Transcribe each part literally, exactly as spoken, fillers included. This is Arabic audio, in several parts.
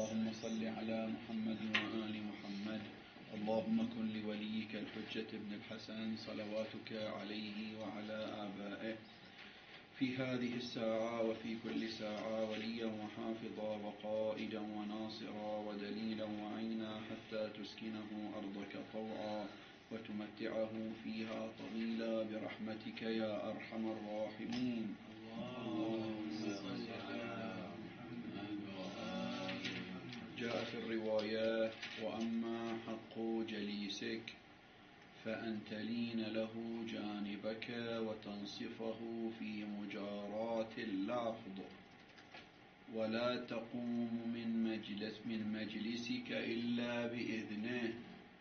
اللهم صل على محمد وآل محمد. اللهم كن لوليك الحجة ابن الحسن صلواتك عليه وعلى آبائه في هذه الساعة وفي كل ساعة وليا وحافظا وقائدا وناصرا ودليلا وعينا حتى تسكنه أرضك طوعا وتمتعه فيها طويلا برحمتك يا أرحم الراحمين. اللهم صل على محمد وآل محمد. جاء في الروايات: وأما حق جليسك فأن تلين له جانبك وتنصفه في مجاراة اللفظ، ولا تقوم من مجلس من مجلسك إلا بإذنه،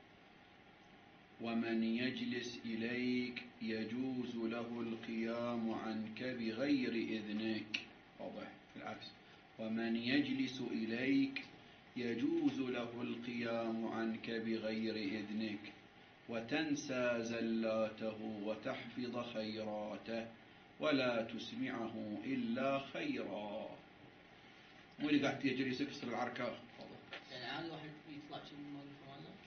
ومن يجلس إليك يجوز له القيام عنك بغير إذنك. واضح العكس: ومن يجلس إليك يجوز له القيام عنك بغير إذنك، وتنسى زلاته وتحفظ خيراته ولا تسمعه إلا خيرا. مو اللي قاعد يجلس يكسر العركة. يعني عادي واحد يطلع شيء من الموقف هذا.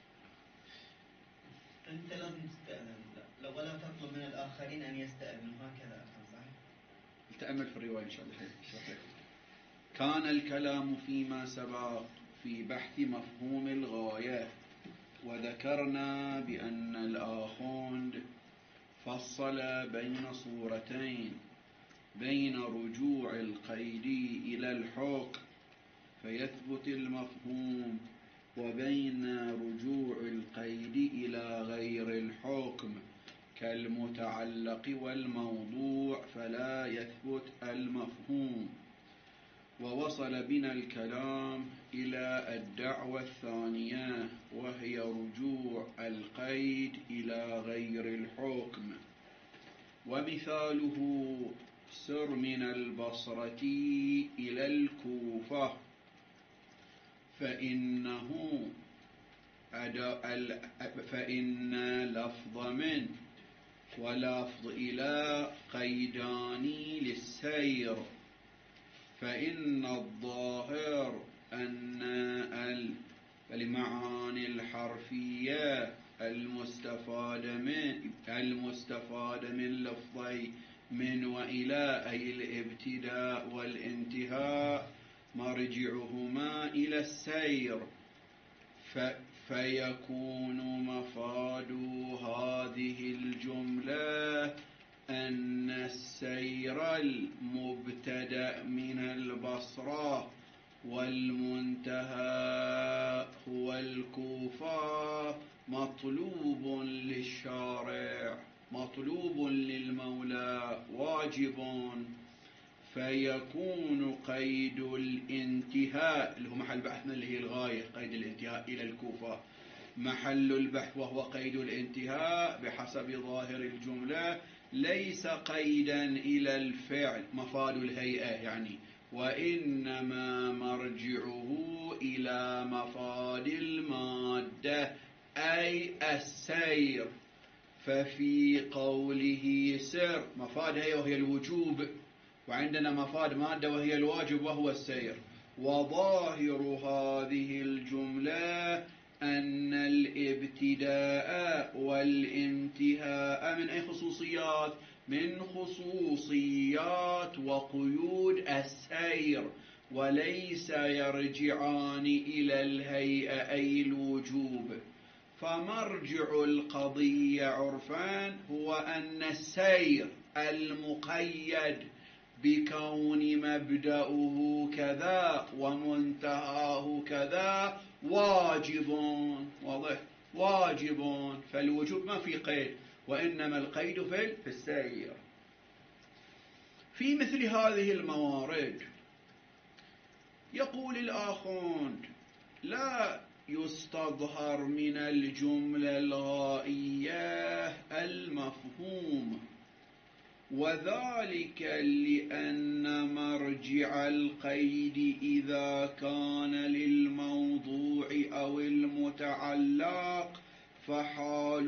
أنت لازم تستأذن، لو ولا تطلب من الآخرين أن يستأذنوا، هكذا صحيح؟ تأمل في الرواية إن شاء الله. كان الكلام فيما سبق في بحث مفهوم الغاية، وذكرنا بأن الآخوند فصل بين صورتين: بين رجوع القيد إلى الحكم فيثبت المفهوم، وبين رجوع القيد إلى غير الحكم كالمتعلق والموضوع فلا يثبت المفهوم. ووصل بنا الكلام إلى الدعوة الثانية، وهي رجوع القيد إلى غير الحكم. ومثاله: سر من البصرة إلى الكوفة فإنه فإن لفظ من ولفظ إلى قيدان للسير، فإن الظاهر أن المعاني الحرفية المستفادة من المستفادة من لفظي من وإلى، أي الابتداء والانتهاء، مرجعهما إلى السير، فيكون مفاد هذه الجملة أن السير المبتدأ من البصرة والمنتهى هو الكوفة مطلوب للشارع، مطلوب للمولى، واجب. فيكون قيد الانتهاء اللي هو محل بحثنا اللي هي الغاية، قيد الانتهاء إلى الكوفة، محل البحث وهو قيد الانتهاء بحسب ظاهر الجملة، ليس قيدا إلى الفعل مفاد الهيئة يعني، وإنما مرجعه إلى مفاد المادة أي السير. ففي قوله سر مفاد هي وهي الوجوب، وعندنا مفاد مادة وهي الواجب وهو السير. وظاهر هذه الجملة أن الابتداء والانتهاء من أي خصوصيات؟ من خصوصيات وقيود السير، وليس يرجعان إلى الهيئة أي الوجوب. فمرجع القضية عرفان هو أن السير المقيد بكون مبدأه كذا ومنتهاه كذا واجب. واضح؟ واجب. فالوجوب ما في قيد، وإنما القيد في السير. في مثل هذه الموارد يقول الآخوند: لا يستظهر من الجملة الغائية المفهوم، وذلك لأن مرجع القيد إذا كان للموضوع أو المتعلق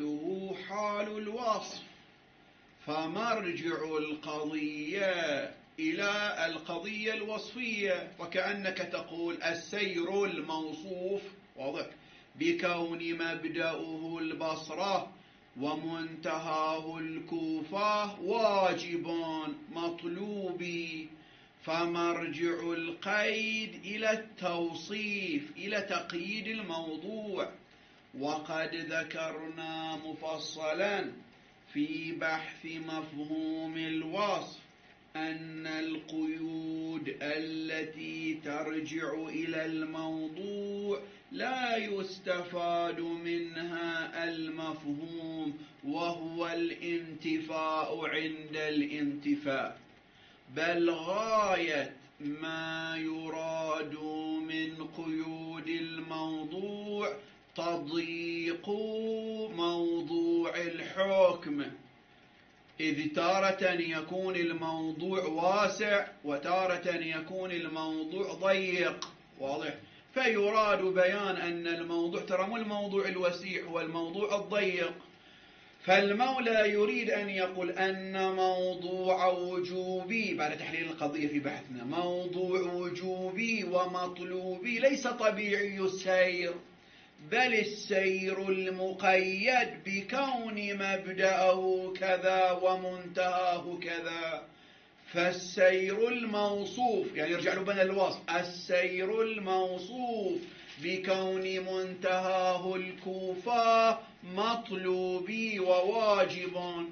فحاله حال الوصف، فمرجع القضية إلى القضية الوصفية، وكأنك تقول السير الموصوف واضح بكون مبدأه البصرة ومنتهاه الكوفة واجب مطلوبي، فمرجع القيد إلى التوصيف إلى تقييد الموضوع. وقد ذكرنا مفصلا في بحث مفهوم الوصف أن القيود التي ترجع إلى الموضوع لا يستفاد منها المفهوم وهو الانتفاء عند الانتفاء، بل غاية ما يراد من قيود الموضوع تضييق موضوع الحكم، إذ تارة يكون الموضوع واسع وتارة يكون الموضوع ضيق واضح. فيراد بيان أن الموضوع ترى مو الموضوع الوسيع هو الموضوع الضيق. فالمولى يريد أن يقول أن موضوع وجوبي بعد تحليل القضية في بحثنا، موضوع وجوبي ومطلوبي ليس طبيعي السير، بل السير المقيد بكون مبدأه كذا ومنتهاه كذا. فالسير الموصوف يعني يرجع له بنا الوصف، السير الموصوف بكون منتهاه الكوفة مطلوبي وواجب.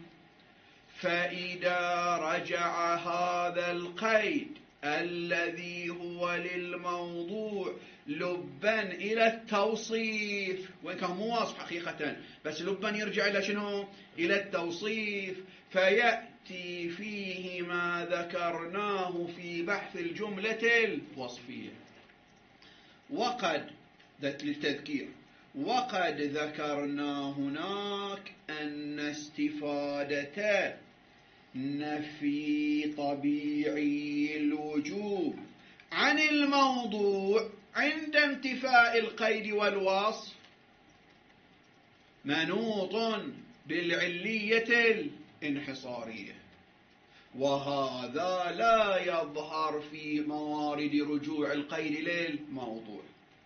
فإذا رجع هذا القيد الذي هو للموضوع لبا إلى التوصيف، وإن كان مو واصف حقيقة بس لبا يرجع إلى شنو؟ إلى التوصيف، فيأتي فيه ما ذكرناه في بحث الجملة الوصفية. وقد للتذكير وقد ذكرنا هناك أن استفادة نفي طبيعي الوجوب عن الموضوع عند انتفاء القيد والوصف منوط بالعلية الانحصارية، وهذا لا يظهر في موارد رجوع القيد للموضوع،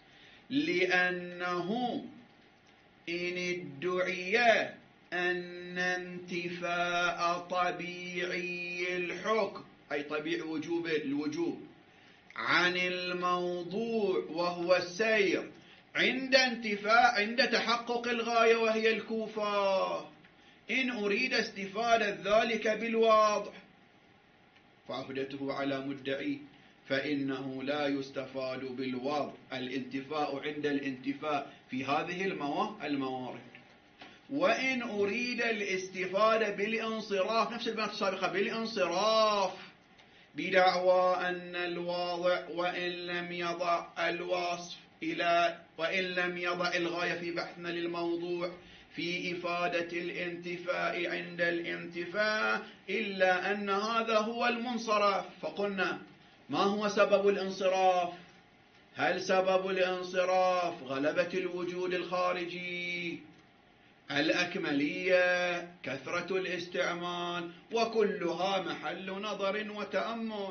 لأنه إن ادعي أن انتفاء طبيعي الحكم أي طبيعي وجوب الوجوب عن الموضوع وهو السير عند انتفاء عند تحقق الغاية وهي الكوفة، إن أريد استفادة ذلك بالواضح فعهدته على مدعي، فإنه لا يستفاد بالواضح الانتفاء عند الانتفاء في هذه الموارد. وإن أريد الاستفادة بالانصراف نفس البيانات السابقة بالانصراف بدعوى أن الواضع وإن لم يضع الوصف إلى وإن لم يضع الغاية في بحثنا للموضوع في إفادة الانتفاء عند الانتفاء إلا أن هذا هو المنصرف. فقلنا ما هو سبب الانصراف؟ هل سبب الانصراف غلبة الوجود الخارجي، الأكملية، كثرة الاستعمال؟ وكلها محل نظر وتأمل.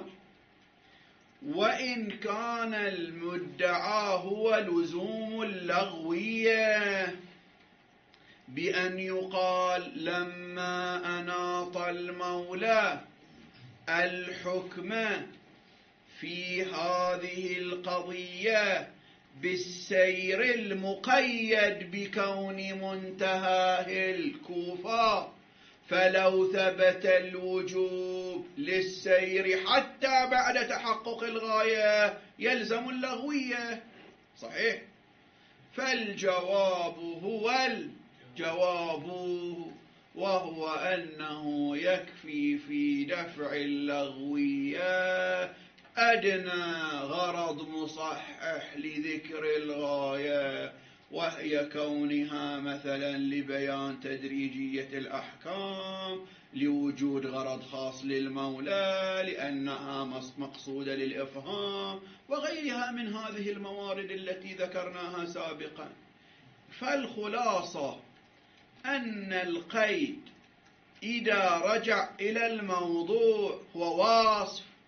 وإن كان المدعى هو لزوم اللغوية بأن يقال لما أناط المولى الحكم في هذه القضية بالسير المقيد بكون منتهى الكوفة، فلو ثبت الوجوب للسير حتى بعد تحقق الغاية يلزم اللغوية. صحيح؟ فالجواب هو الجواب وهو أنه يكفي في دفع اللغوية أدنى غرض مصحح لذكر الغاية، وهي كونها مثلا لبيان تدريجية الأحكام، لوجود غرض خاص للمولى لأنها مقصودة للإفهام، وغيرها من هذه الموارد التي ذكرناها سابقا. فالخلاصة أن القيد إذا رجع إلى الموضوع هو واصف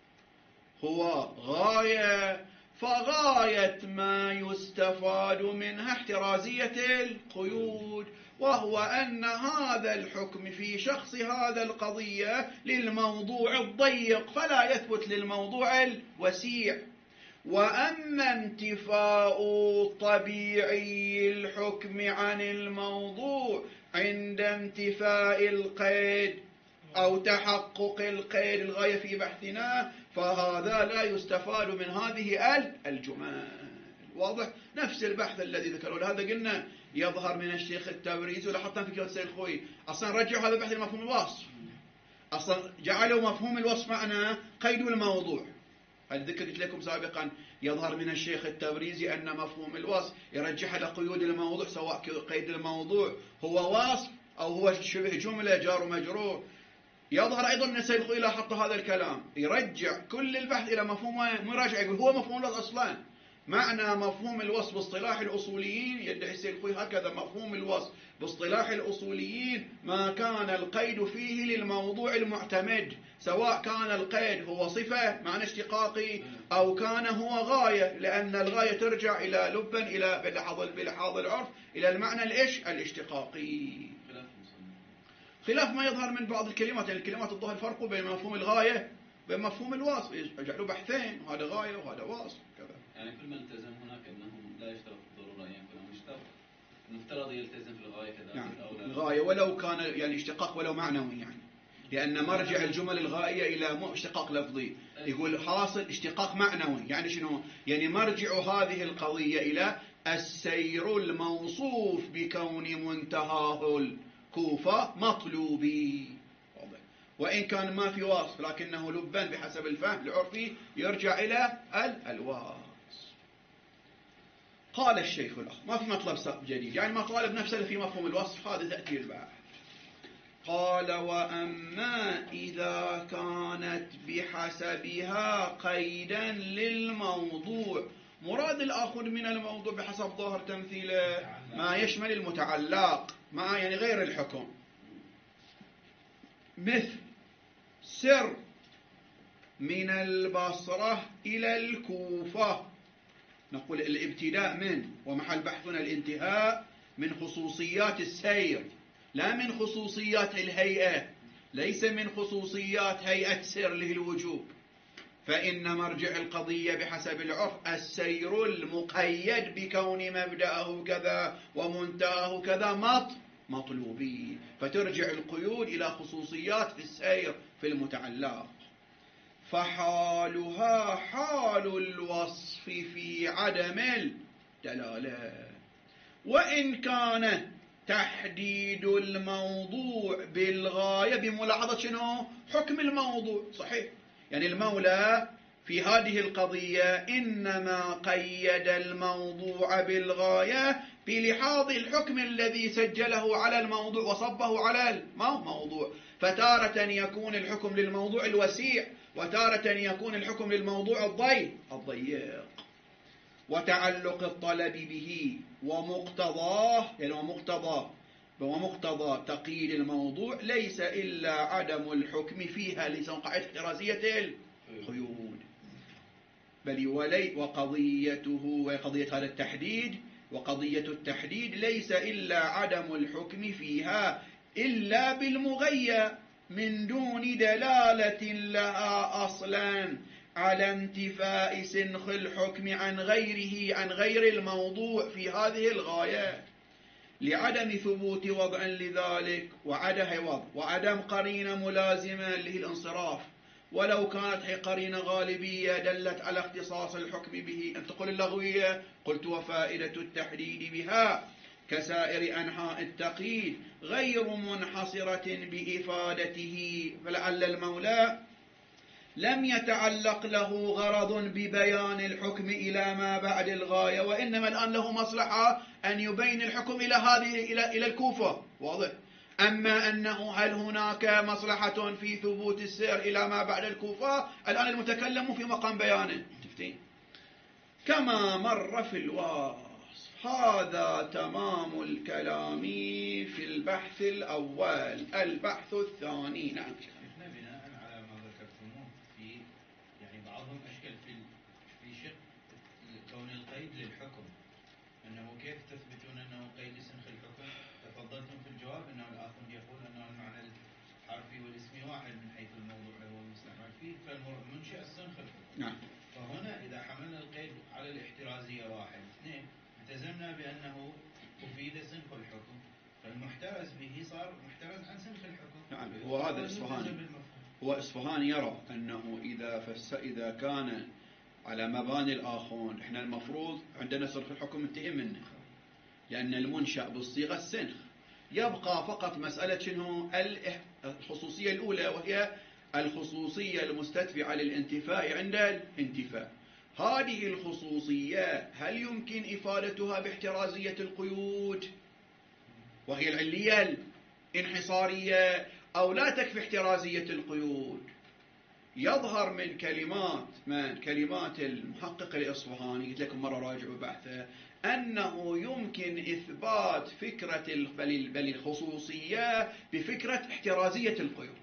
هو غاية، فغاية ما يستفاد منها احترازية القيود، وهو أن هذا الحكم في شخص هذا القضية للموضوع الضيق فلا يثبت للموضوع الوسيع. وأما انتفاء طبيعي الحكم عن الموضوع عند انتفاء القيد أو تحقق القيد الغاية في بحثنا فهذا لا يستفاد من هذه الجمل. واضح؟ نفس البحث الذي ذكره، لهذا قلنا يظهر من الشيخ التبريزي ولا حتى في كتاب السيد الخوي أصلا رجعوا هذا البحث لمفهوم الوصف، أصلا جعلوا مفهوم الوصف معنا قيد الموضوع. الذكر قلت لكم سابقا يظهر من الشيخ التبريزي أن مفهوم الوصف يرجح على قيود الموضوع، سواء قيد الموضوع هو وصف أو هو شبه جملة جار ومجرور. يظهر أيضا من السيد الخوي لا حط هذا الكلام، يرجع كل البحث إلى مفهوم مراجع، يقول هو مفهوم الوصف أصلا. معنى مفهوم الوصف باصطلاح الأصوليين، يدعي السيد الخوي هكذا، مفهوم الوصف باصطلاح الأصوليين ما كان القيد فيه للموضوع المعتمد، سواء كان القيد هو صفة معنى اشتقاقي أو كان هو غاية، لأن الغاية ترجع إلى لبا إلى بلحاظ بلحاظ العرف إلى المعنى الإيش الاشتقاقي، خلاف ما يظهر من بعض الكلمات. يعني الكلمات الظاهر فرق بين مفهوم الغاية وبين مفهوم الوصف، يجعلوا بحثين، وهذا غاية وهذا وصف كذا. يعني كل ما التزم هناك أنهم لا يشترط بالضرورة أن يكون مشترك، المفترض يلتزم في الغاية كذلك. نعم. أو لا الغاية ولو كان يعني اشتقاق ولو معنوي، يعني لأن مرجع الجمل الغائية إلى مو اشتقاق لفظي، يقول حاصل اشتقاق معنوي. يعني شنو؟ يعني مرجع هذه القضية إلى السير الموصوف بكون منتهاه الكوفة مطلوبي. وإن كان ما في وصف لكنه لبا بحسب الفهم العرفي يرجع إلى الوصف. قال الشيخ الأخ ما في مطلب جديد، يعني مطالب نفسه في مفهوم الوصف هذا تأتي البحث. قال وأما إذا كانت بحسبها قيدا للموضوع، مراد الآخذ من الموضوع بحسب ظاهر تمثيله ما يشمل المتعلق مع يعني غير الحكم، مثل سر من البصرة إلى الكوفة، نقول الابتداء من ومحل بحثنا الانتهاء من خصوصيات السير لا من خصوصيات الهيئة، ليس من خصوصيات هيئة سير له الوجوب، فإن مرجع القضية بحسب العرف السير المقيد بكون مبدأه كذا ومنتهاه كذا مط مطلوبين، فترجع القيود إلى خصوصيات في السير في المتعلق. فحالها حال الوصف في عدم الدلالة، وإن كان تحديد الموضوع بالغاية بملاحظة شنو؟ حكم الموضوع. صحيح، يعني المولى في هذه القضية إنما قيد الموضوع بالغاية بلحاظ الحكم الذي سجله على الموضوع وصبه على الموضوع، فتارة يكون الحكم للموضوع الوسيع وتارة يكون الحكم للموضوع الضيق الضيق. وتعلق الطلب به ومقتضاه، يعني ومقتضى ومقتضى تقييد الموضوع ليس إلا عدم الحكم فيها، ليس قاعدة احترازية القيود، بل ولي وقضيته وقضية هذا التحديد وقضية التحديد ليس إلا عدم الحكم فيها إلا بالمغية من دون دلالة لها أصلا على انتفاء سنخ الحكم عن غيره عن غير الموضوع في هذه الغاية، لعدم ثبوت وضع لذلك وعدم وضع وعدم قرينة ملازمة له الانصراف، ولو كانت قرينة غالبية دلت على اختصاص الحكم به. أن تقول اللغوية قلت وفائدة التحديد بها كسائر أنحاء التقييد غير منحصرة بإفادته، فلعل المولى لم يتعلق له غرض ببيان الحكم إلى ما بعد الغاية، وإنما الآن له مصلحة أن يبين الحكم إلى هذه إلى إلى الكوفة. واضح؟ أما أنه هل هناك مصلحة في ثبوت السير إلى ما بعد الكوفة، الآن المتكلم في مقام بيانه. تفتين كما مر في الوصف. هذا تمام الكلام في البحث الأول. البحث الثاني. نعم بناء على ما ذكرتموه في يعني بعضهم قيد للحكم، أنه كيف تثبتون أنه قيد لسنخ الحكم؟ تفضلتم في الجواب أنه الآخر يقول أنه المعنى الحرفي والاسمي واحد من حيث الموضوع اللي هو المستعمل فيه، فالمنشأ السنخ الحكم. نعم. فهنا إذا حملنا القيد على الاحترازية واحد اثنين، التزمنا بأنه أفيد سنخ الحكم، فالمحترز به صار محترز عن سنخ الحكم. نعم. هو هذا الإصفهاني، هو إصفهاني يرى أنه إذا فس إذا كان على مباني الآخون، إحنا المفروض عندنا سنخ الحكم منتهي منه، لأن المنشأ بالصيغة السنخ، يبقى فقط مسألة شنو الخصوصية الأولى، وهي الخصوصية المستتبعة للانتفاء عند الانتفاء. هذه الخصوصية هل يمكن إفادتها باحترازية القيود وهي العلية الانحصارية، أو لا تكفي احترازية القيود؟ يظهر من كلمات من كلمات المحقق الإصفهاني، قلت لكم مرة راجعوا بحثه، أنه يمكن إثبات فكرة بل الخصوصية بفكرة احترازية القيود.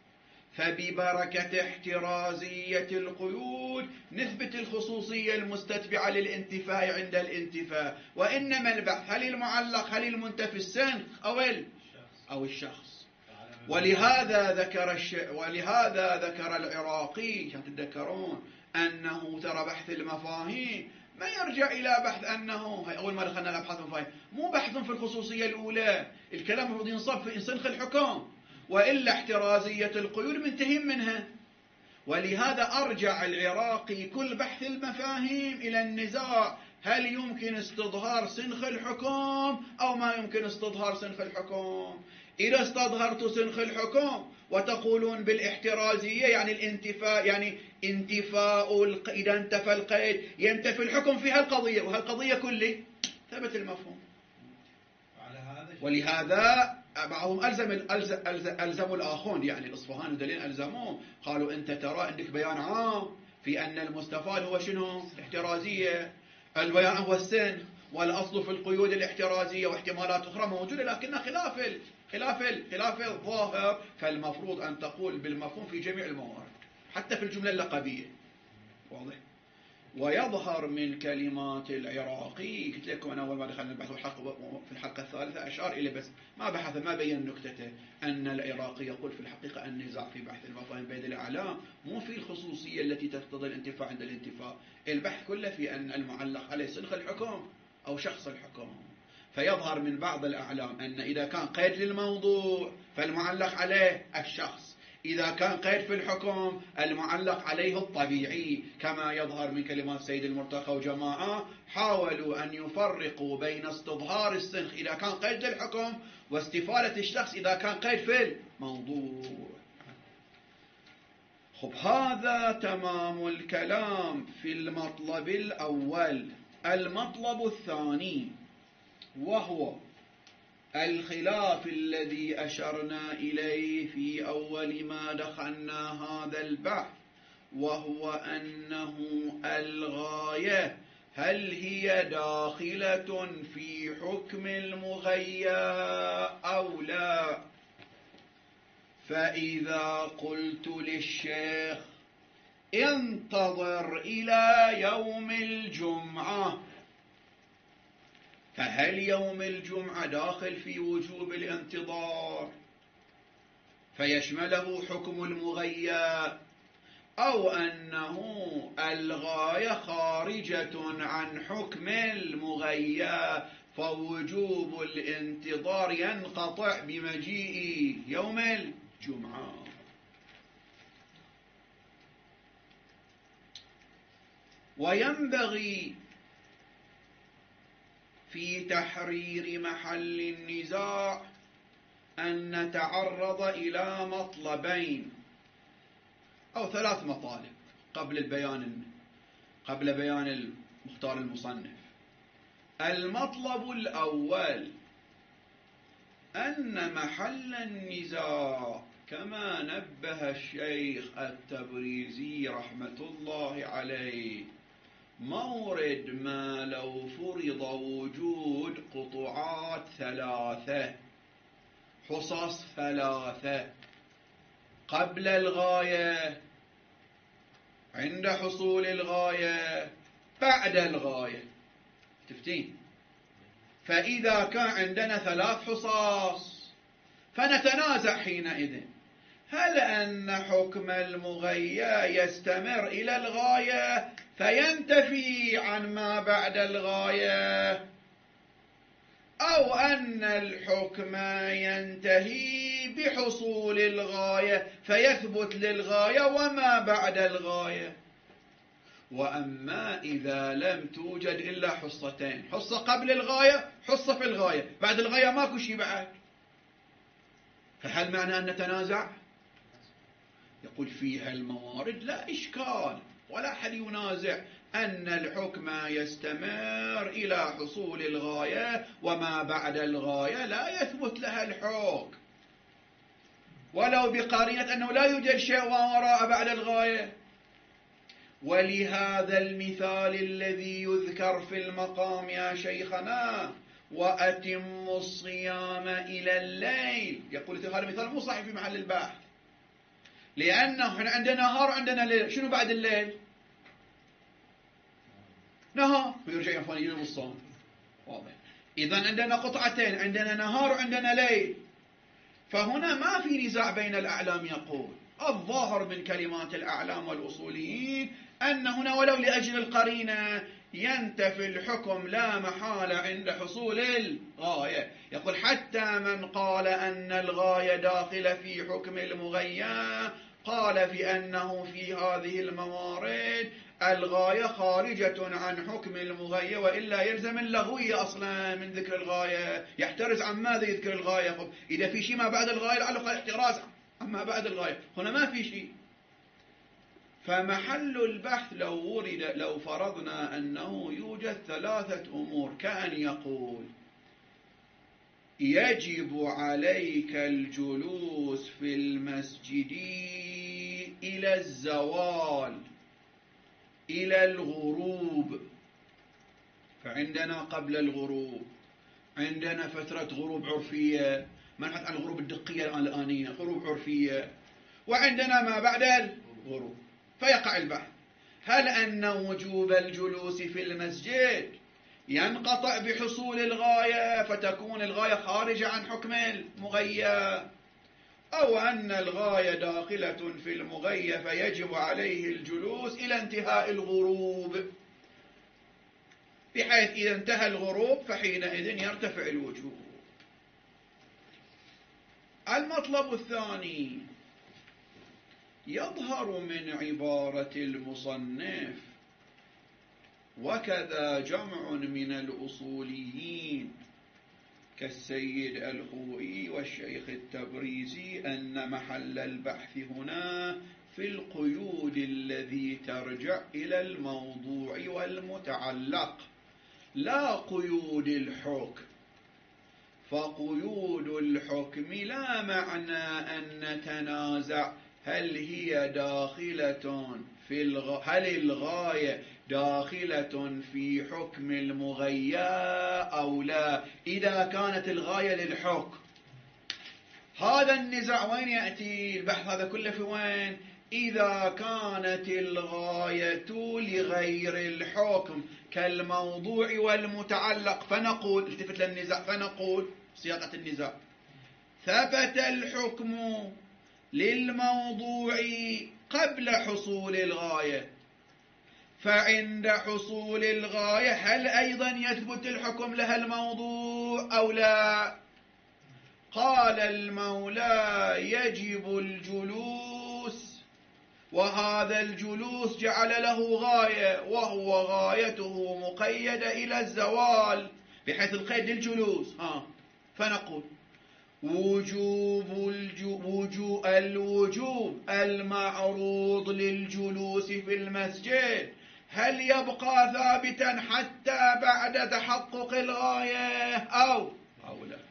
فببركة احترازية القيود نثبت الخصوصية المستتبعة للانتفاء عند الانتفاء. وإنما البحث هل المعلق هل المنتفي السنخ أو أو الشخص. ولهذا ذكر الش... ولهذا ذكر العراقي، تتذكرون أنه ترى بحث المفاهيم ما يرجع إلى بحث أنه أول ما دخلنا الأبحاث المفاهيم مو بحث في الخصوصية الأولى، الكلام المفروض ينصب في سنخ الحكم، وإلا احترازية القيود منتهي منها. ولهذا أرجع العراقي كل بحث المفاهيم إلى النزاع هل يمكن استظهار سنخ الحكم أو ما يمكن استظهار سنخ الحكم. إذا استظهرت سنخ الحكم وتقولون بالاحترازية يعني الانتفاء، يعني انتفاء الق... إذا انتفى القيد ينتفي الحكم في هالقضية، وهالقضية كلي ثبت المفهوم. ولهذا بعضهم ألزم ألزم ألزموا الآخون، يعني الإصفهاني ودليل ألزموه، قالوا أنت ترى عندك بيان عام في أن المستفاد هو شنو؟ الاحترازية، البيان هو السن، والأصل في القيود الاحترازية واحتمالات أخرى موجودة لكنها خلاف ال خلاف ال خلاف الظاهر، فالمفروض أن تقول بالمفهوم في جميع الموارد حتى في الجملة اللقبية. واضح؟ ويظهر من كلمات العراقي، قلت لكم أنا أول ما دخلنا البحث في الحلقة الثالثة أشار إليه بس ما بحث ما بين نكتته، أن العراقي يقول في الحقيقة النزاع في بحث المفاهيم بين الأعلام مو في الخصوصية التي تقتضي الانتفاع عند الانتفاع، البحث كله في أن المعلق عليه سنخ الحكم أو شخص الحكم. فيظهر من بعض الأعلام أن إذا كان قيد للموضوع فالمعلق عليه الشخص، إذا كان قيد في الحكم المعلق عليه الطبيعي، كما يظهر من كلمات سيد المرتقى وجماعة حاولوا أن يفرقوا بين استظهار السنخ إذا كان قيد للحكم واستفالة الشخص إذا كان قيد في الموضوع. خب هذا تمام الكلام في المطلب الأول. المطلب الثاني وهو الخلاف الذي أشرنا إليه في أول ما دخلنا هذا البحث، وهو أنه الغاية هل هي داخلة في حكم المغيى أو لا. فإذا قلت للشيخ انتظر إلى يوم الجمعة، فهل يوم الجمعة داخل في وجوب الانتظار فيشمله حكم المغيى، أو أنه الغاية خارجة عن حكم المغيى فوجوب الانتظار ينقطع بمجيء يوم الجمعة؟ وينبغي في تحرير محل النزاع أن نتعرض إلى مطلبين أو ثلاث مطالب قبل البيان قبل بيان المختار المصنف. المطلب الأول أن محل النزاع كما نبه الشيخ التبريزي رحمة الله عليه مورد ما لو فرض وجود قطعات ثلاثة، حصص ثلاثة، قبل الغاية، عند حصول الغاية، بعد الغاية. تفتين. فإذا كان عندنا ثلاث حصص فنتنازع حينئذ هل أن حكم المغيى يستمر إلى الغاية فينتفي عن ما بعد الغاية، أو أن الحكم ينتهي بحصول الغاية فيثبت للغاية وما بعد الغاية. وأما إذا لم توجد إلا حصتين، حصة قبل الغاية، حصة في الغاية، بعد الغاية ماكو شيء بعد، فهل معنى أن نتنازع؟ يقول فيها الموارد لا إشكال ولا أحد ينازع أن الحكم يستمر إلى حصول الغاية وما بعد الغاية لا يثبت لها الحكم، ولو بقرينة أنه لا يوجد شيء وراء بعد الغاية. ولهذا المثال الذي يذكر في المقام يا شيخنا وأتم الصيام إلى الليل، يقول هذا المثال مو صحيح في محل البحث، لأنه احنا عندنا نهار عندنا ليل، شنو بعد الليل؟ نهار، ويرجع ينفون يوم الصوم، واضح. إذن عندنا قطعتين، عندنا نهار وعندنا ليل، فهنا ما في نزاع بين الأعلام. يقول الظاهر من كلمات الأعلام والأصوليين أن هنا ولو لأجل القرينة ينتفي الحكم لا محالة عند حصول الغاية. يقول حتى من قال أن الغاية داخلة في حكم المغيى قال في أنه في هذه الموارد الغاية خارجة عن حكم المغيى، وإلا يلزم اللغوية أصلا من ذكر الغاية، يحترز عن ماذا يذكر الغاية؟ إذا في شيء ما بعد الغاية لعله قال احتراز عما بعد الغاية، هنا ما في شيء. فمحل البحث لو ورد لو فرضنا أنه يوجد ثلاثة أمور، كأن يقول يجب عليك الجلوس في المسجد إلى الزوال إلى الغروب، فعندنا قبل الغروب عندنا فترة غروب عرفية، ما نحط عن الغروب الدقية الآنية، غروب عرفية، وعندنا ما بعد الغروب. فيقع البحث هل أن وجوب الجلوس في المسجد ينقطع بحصول الغاية فتكون الغاية خارجة عن حكم المغيى، أو أن الغاية داخلة في المغيى فيجب عليه الجلوس إلى انتهاء الغروب، بحيث إذا انتهى الغروب فحينئذ يرتفع الوجوب. المطلب الثاني يظهر من عبارة المصنف وكذا جمع من الأصوليين كالسيد الخوئي والشيخ التبريزي أن محل البحث هنا في القيود الذي ترجع إلى الموضوع والمتعلق لا قيود الحكم. فقيود الحكم لا معنى أن نتنازع هل هي داخلة في الغ... هل الغاية داخلة في حكم المغيى أو لا، إذا كانت الغاية للحكم. هذا النزاع وين يأتي؟ البحث هذا كله في وين؟ إذا كانت الغاية لغير الحكم كالموضوع والمتعلق، فنقول التفت للنزاع فنقول صياغة النزاع ثبت الحكم للموضوع قبل حصول الغاية، فعند حصول الغاية هل أيضا يثبت الحكم لها الموضوع أو لا؟ قال المولى يجب الجلوس، وهذا الجلوس جعل له غاية وهو غايته مقيدة إلى الزوال بحيث القيد للجلوس. ها فنقول وجوب الوجوب, الوجوب المعروض للجلوس في المسجد هل يبقى ثابتا حتى بعد تحقق الغاية أو أو لا؟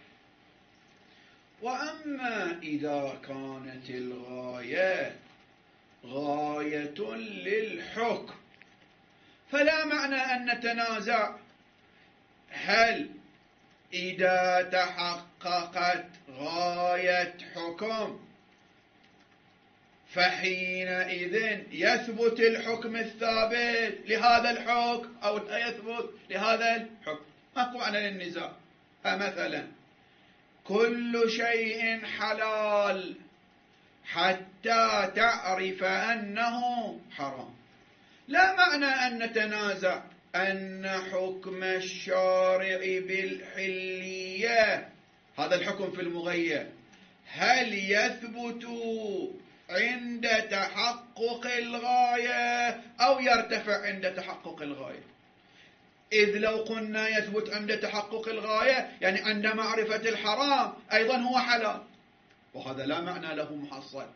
وأما إذا كانت الغاية غاية للحكم فلا معنى أن نتنازع هل إذا تحققت غاية حكم فحينئذ يثبت الحكم الثابت لهذا الحكم أو لا يثبت لهذا الحكم، ماكو معنى للنزاع. فمثلا كل شيء حلال حتى تعرف أنه حرام، لا معنى أن نتنازع أن حكم الشارع بالحلية، هذا الحكم في المغير، هل يثبت عند تحقق الغاية أو يرتفع عند تحقق الغاية؟ إذ لو قلنا يثبت عند تحقق الغاية يعني عند معرفة الحرام أيضا هو حلال، وهذا لا معنى له محصل.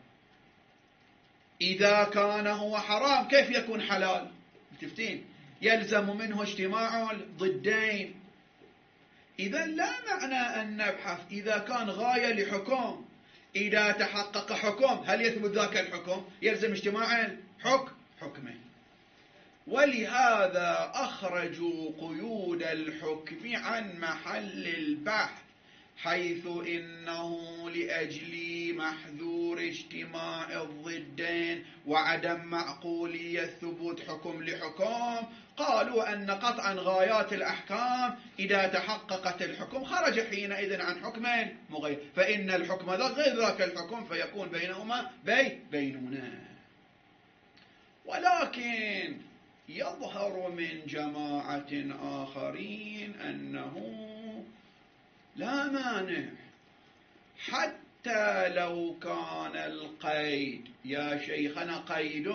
إذا كان هو حرام كيف يكون حلال؟ تفتين يلزم منه اجتماع الضدين. إذا لا معنى أن نبحث إذا كان غاية لحكم، إذا تحقق حكم هل يثبت ذاك الحكم؟ يلزم اجتماع الحكم حكمين. ولهذا أخرجوا قيود الحكم عن محل البحث، حيث إنه لأجل محذور اجتماع الضدين وعدم معقولية ثبوت حكم لحكم، قالوا أن قطعا غايات الأحكام إذا تحققت الحكم خرج حينئذ عن حكم مغير، فإن الحكم ذا غير ذاك الحكم فيكون بينهما بي بيننا. ولكن يظهر من جماعة آخرين أنه لا مانع حتى لو كان القيد يا شيخنا قيد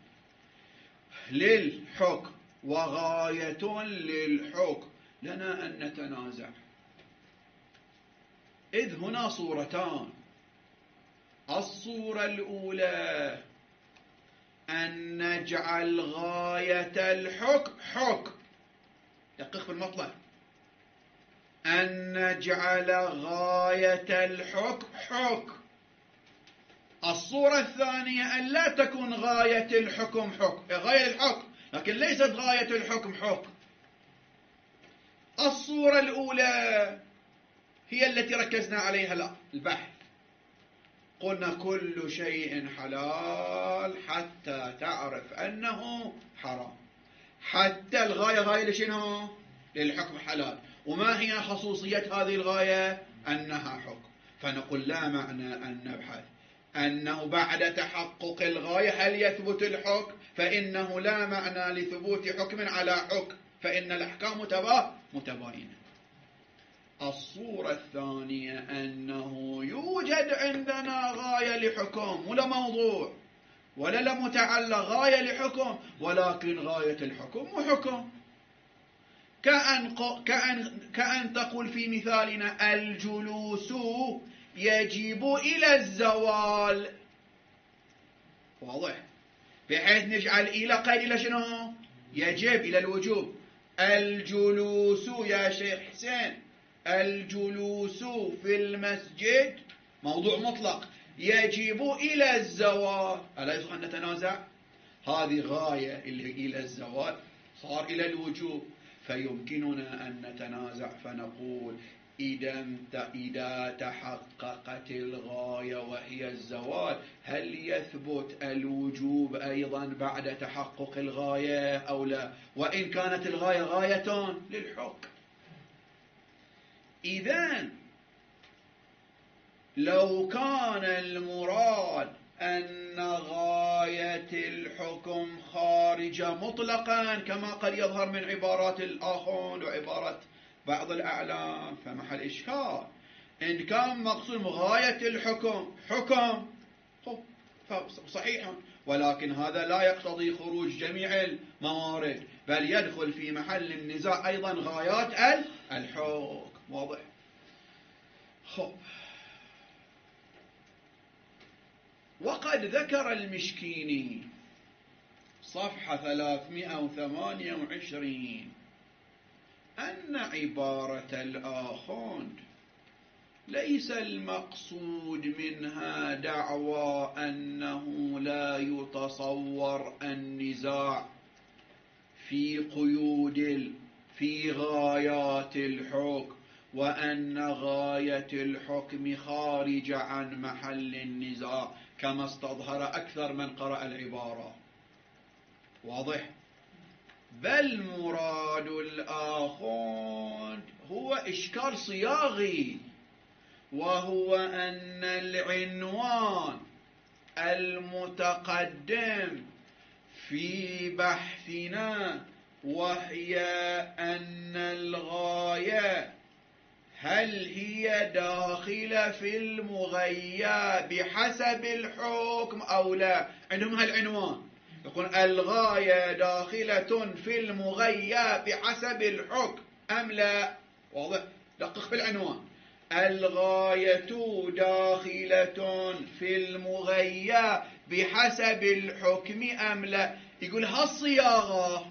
للحكم وغاية للحكم لنا أن نتنازع، إذ هنا صورتان. الصورة الأولى أن نجعل غاية الحكم حكم، دقق في المطلب، أن نجعل غاية الحكم حكم. الصورة الثانية أن لا تكون غاية الحكم حكم، غاية الحكم لكن ليست غاية الحكم حكم. الصورة الأولى هي التي ركزنا عليها البحث، قلنا كل شيء حلال حتى تعرف أنه حرام، حتى الغاية غاية لشنو؟ للحكم حلال. وما هي خصوصية هذه الغاية؟ أنها حكم. فنقول لا معنى أن نبحث أنه بعد تحقق الغاية هل يثبت الحكم، فإنه لا معنى لثبوت حكم على حكم، فإن الأحكام متباينة. الصورة الثانية أنه يوجد عندنا غاية لحكم ولا موضوع ولا لمتعلق، غاية لحكم ولكن غاية الحكم وحكم، كأن, كأن, كأن تقول في مثالنا الجلوس يجب إلى الزوال، واضح؟ بحيث نجعل إلى قيد إلى شنو؟ يجب إلى الوجوب. الجلوس يا شيخ حسين، الجلوس في المسجد موضوع مطلق يجب إلى الزوال، ألا يصح أن نتنازع؟ هذه غاية اللي إلى الزوال صار إلى الوجوب، فيمكننا أن نتنازع فنقول إذا إذا تحققت الغاية وهي الزوال هل يثبت الوجوب أيضا بعد تحقق الغاية أو لا، وإن كانت الغاية غاية للحكم. إذن لو كان المراد أن غاية الحكم خارجة مطلقا كما قد يظهر من عبارات الآخون وعبارات بعض الأعلام فمحل إشكال. إن كان مقصود غاية الحكم حكم صحيح، ولكن هذا لا يقتضي خروج جميع الموارد، بل يدخل في محل النزاع أيضا غايات الحكم. واضح؟ خب، وقد ذكر المشكيني صفحة ثلاثمائة وثمانية وعشرين أن عبارة الآخوند ليس المقصود منها دعوى أنه لا يتصور النزاع في قيود في غايات الحكم، وأن غاية الحكم خارج عن محل النزاع، كما استظهر أكثر من قرأ العبارة. واضح؟ بل مراد الآخوند هو إشكال صياغي، وهو أن العنوان المتقدم في بحثنا وهي أن الغاية هل هي داخلة في المغيّة بحسب الحكم أو لا. عندهم هالعنوان، يقول الغاية داخلة في المغيّة بحسب الحكم أم لا. واضح؟ دقق بالعنوان، الغاية داخلة في المغيّة بحسب الحكم أم لا. يقول هالصياغة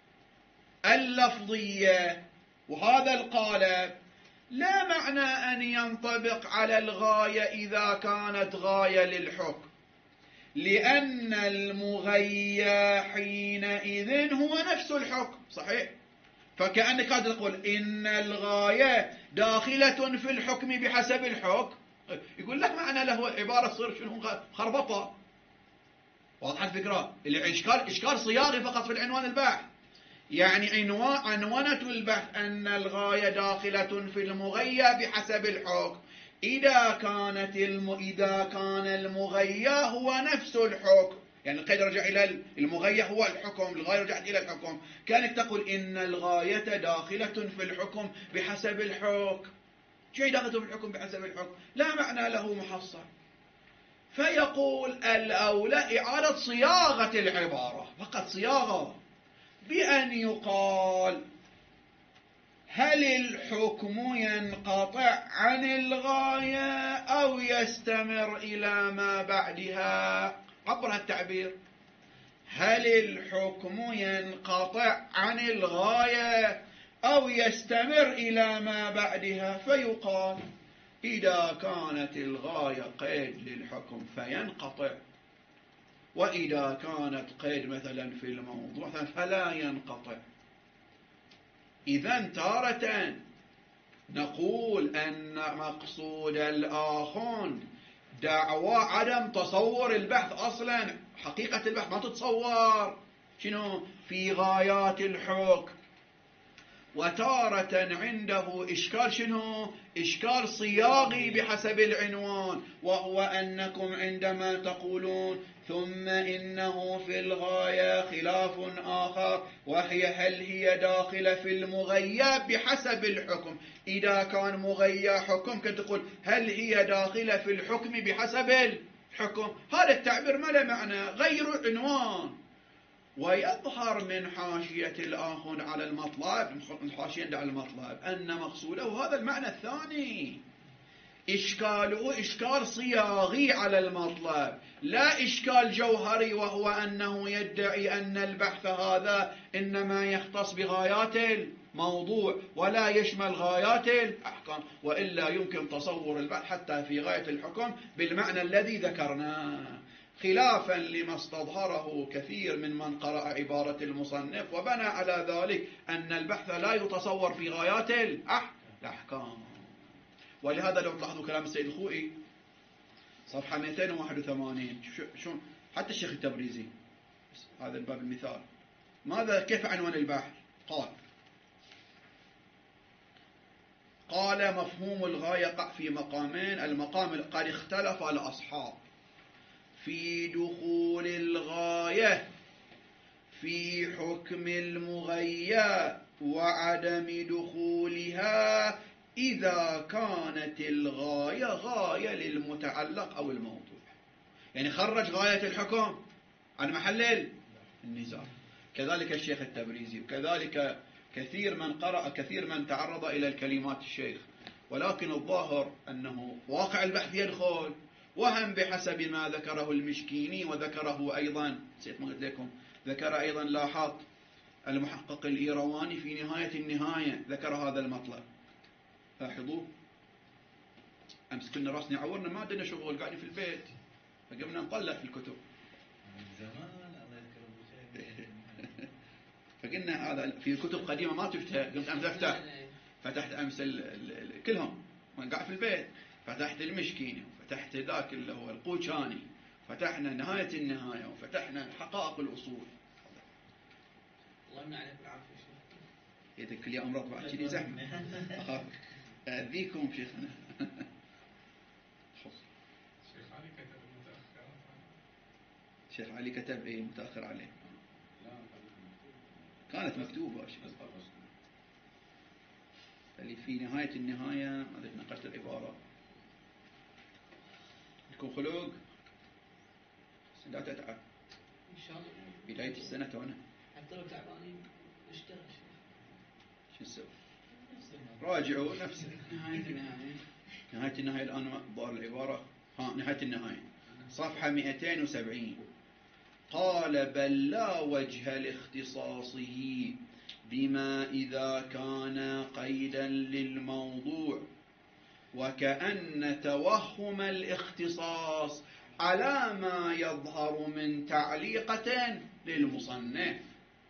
اللفظية وهذا القالب لا معنى أن ينطبق على الغاية إذا كانت غاية للحكم، لأن المغيّة حينئذ هو نفس الحكم. صحيح؟ فكأنك قاعد تقول إن الغاية داخلة في الحكم بحسب الحكم، يقول لك معنى له عبارة تصير شنو خربطة. واضحة الفكرة؟ الإشكال إشكال صياغي فقط في العنوان البحث. يعني عنوانة البحث أن الغاية داخلة في المغيّة بحسب الحكم إذا كانت الم... إذا كان المغيّة هو نفس الحكم. يعني القيد رجع إلى المغيّة هو الحكم، الغاية رجعت إلى الحكم. كانك تقول إن الغاية داخلة في الحكم بحسب الحكم. شيء داخلة في الحكم بحسب الحكم لا معنى له محصل. فيقول الأولى إعادة صياغة العبارة، فقط صياغة، بأن يقال هل الحكم ينقطع عن الغاية أو يستمر إلى ما بعدها. عبر التعبير، هل الحكم ينقطع عن الغاية أو يستمر إلى ما بعدها. فيقال إذا كانت الغاية قيد للحكم فينقطع، وإذا كانت قيد مثلا في الموضوع فلا ينقطع. إذن تارة نقول أن مقصود الآخوند دعوى عدم تصور البحث أصلا. حقيقة البحث ما تتصور شنو في غايات الحكم. وتارة عنده إشكال شنو؟ إشكال صياغي بحسب العنوان، وهو أنكم عندما تقولون ثم إنه في الغاية خلاف آخر وهي هل هي داخلة في المغيّة بحسب الحكم. إذا كان مغيّة حكم كنت تقول هل هي داخلة في الحكم بحسب الحكم. هذا التعبير ما له معنى، غير عنوان. ويظهر من حاشية الآخوند على المطلب، من حاشية على المطلب، أن مقصوده هذا المعنى الثاني. إشكاله إشكال صياغي على المطلب، لا إشكال جوهري، وهو أنه يدعي أن البحث هذا إنما يختص بغايات الموضوع ولا يشمل غايات الأحكام، وإلا يمكن تصور البحث حتى في غاية الحكم بالمعنى الذي ذكرناه، خلافا لما استظهره كثير من من قرأ عبارة المصنف وبنى على ذلك أن البحث لا يتصور في غايات الأحكام. ولهذا لو تلاحظوا كلام السيد الخوئي صفحة مئتين وواحد وثمانين، شو حتى الشيخ التبريزي هذا الباب المثال ماذا كيف عنوان البحث؟ قال قال مفهوم الغاية يقع في مقامين. المقام قد اختلف الأصحاب في دخول الغاية في حكم المغيّة وعدم دخولها إذا كانت الغاية غاية للمتعلق أو الموضوع. يعني خرج غاية الحكم عن محل النزاع. كذلك الشيخ التبريزي، وكذلك كثير من قرأ كثير من تعرض إلى الكلمات الشيخ. ولكن الظاهر أنه واقع البحث يدخل، وهم بحسب ما ذكره المشكيني وذكره أيضا نسيت ما قلت لكم ذكر أيضا لاحظ المحقق الإيرواني في نهاية النهاية ذكر هذا المطلب. لاحظوا أمس كنا راسنا عورنا ما عندنا شغل قاعدين في البيت فقمنا نطلع في الكتب زمان الله يذكره بالخير. فقلنا هذا في كتب قديمة ما تفتح، قمت أمس أفتح فتحت أمس ال ال ال كلهم قاعد في البيت، فتحت المشكيني وفتحت ذاك اللي هو القوشاني فتحنا نهاية النهاية وفتحنا حقائق الأصول. الله يمنع عليك العافية شيخ. إذا كل يوم أمرض بعد كذي زحمة أخاف أذيكم شيخنا. شيخ علي كتب المتأخرات. شيخ علي كتب إيه متأخر عليه؟ لا كانت مكتوبة شيخ. اللي في نهاية النهاية هذا نقلت العبارة. لكم خلق لا تتعب. إن شاء الله. بداية السنة تونا. حتى لو تعبانين نشتغل شيخ. شو نسوي؟ راجعوا نفسه. نهاية النهاية. نهاية النهاية الآن ظهر العبارة. ها نهاية النهاية صفحة مئتين وسبعين. قال بل لا وجه لاختصاصه بما إذا كان قيدا للموضوع، وكأن توهم الاختصاص على ما يظهر من تعليقة للمصنف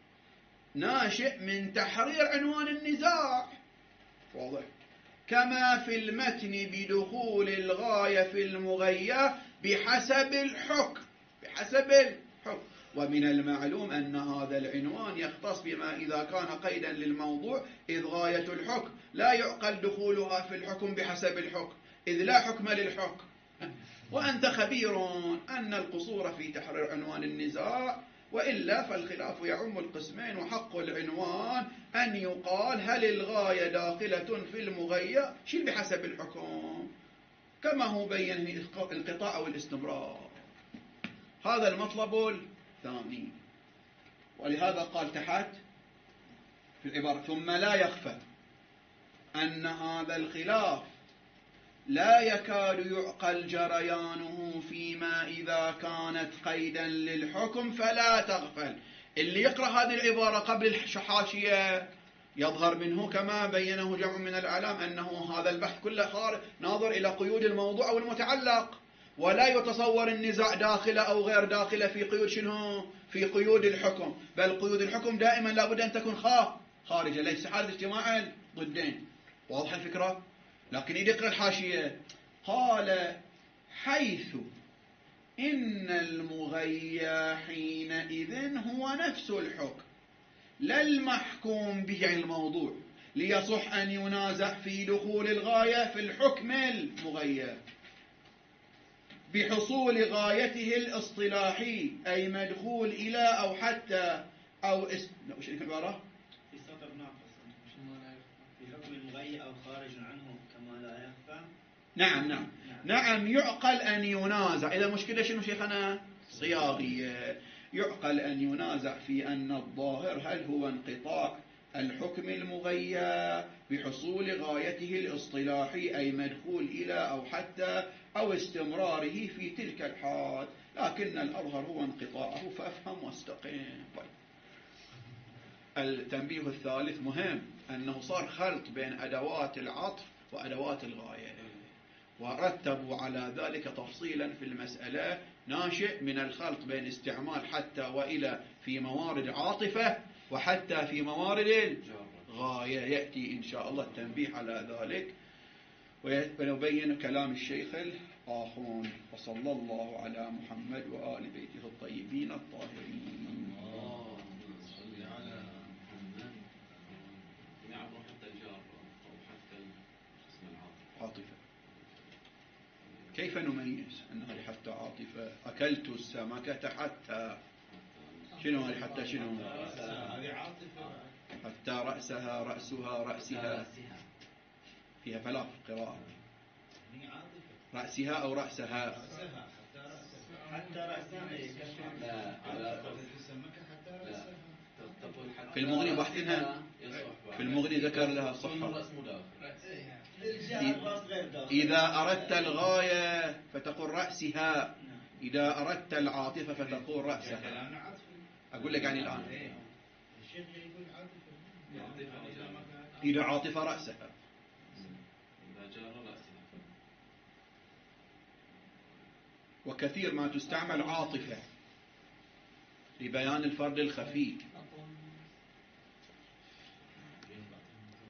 ناشئ من تحرير عنوان النزاع، واضح، كما في المتن بدخول الغاية في المغية بحسب الحكم بحسب الحكم. ومن المعلوم أن هذا العنوان يختص بما إذا كان قيدا للموضوع، إذ غاية الحكم لا يعقل دخولها في الحكم بحسب الحكم، إذ لا حكم للحكم. وأنت خبير أن القصور في تحرير عنوان النزاع، وإلا فالخلاف يعم القسمين، وحق العنوان أن يقال هل الغاية داخلة في المغية شيل بحسب الحكم، كما هو بين الانقطاع أو الاستمرار. هذا المطلب الثاني. ولهذا قال تحت في العبارة ثم لا يخفى أن هذا الخلاف لا يكاد يعقل جريانه فيما إذا كانت قيدا للحكم فلا تغفل. اللي يقرأ هذه العبارة قبل الحاشية يظهر منه كما بينه جمع من الأعلام أنه هذا البحث كله خارج ناظر إلى قيود الموضوع أو المتعلق، ولا يتصور النزاع داخله أو غير داخله في قيود شنو؟ في قيود الحكم، بل قيود الحكم دائما لابد أن تكون خارجة، ليس حالة اجتماع ضدين. واضح الفكرة؟ لكن إذا يقرأ الحاشية قال حيث إن المغيى حينئذ هو نفس الحكم لا المحكوم به الموضوع، ليصح أن ينازع في دخول الغاية في الحكم المغيى بحصول غايته الاصطلاحي، أي مدخول إلى أو حتى أو اسم. لا وش العبارة؟ في سطر ناقص في حكم المغير أو خارج عنه كما لا يخفى. نعم نعم نعم يعقل أن ينازع. إذا مشكلة شنو شيخنا؟ صياغية. يعقل أن ينازع في أن الظاهر هل هو انقطاع الحكم المغيى بحصول غايته الاصطلاحي، أي مدخول إلى أو حتى أو استمراره في تلك الحال، لكن الأظهر هو انقطاعه، فأفهم واستقيم. طيب. التنبيه الثالث مهم، أنه صار خلط بين أدوات العطف وأدوات الغاية، ورتبوا على ذلك تفصيلا في المسألة ناشئ من الخلط بين استعمال حتى وإلى في موارد عاطفة وحتى في موارد الغاية. يأتي إن شاء الله التنبيه على ذلك ونبين كلام الشيخ الآخرون. وصلى الله على محمد وآل بيته الطيبين الطاهرين. عاطفة كيف نميز أنها حتى عاطفة؟ أكلت السمكة حتى شنو هذه حتى شنو؟ هذه عاطفة. حتى رأسها رأسها رأسها فيها ثلاث قراءات. رأسها أو رأسها؟ حتى رأسها. لا السمكة حتى رأسها. في المغني بحثنا في المغني ذكر لها صحة. إذا أردت الغاية فتقول رأسها، إذا أردت العاطفة فتقول رأسها. أقول لك يعني الآن إذا عاطفة رأسها، وكثير ما تستعمل عاطفة لبيان الفرد الخفي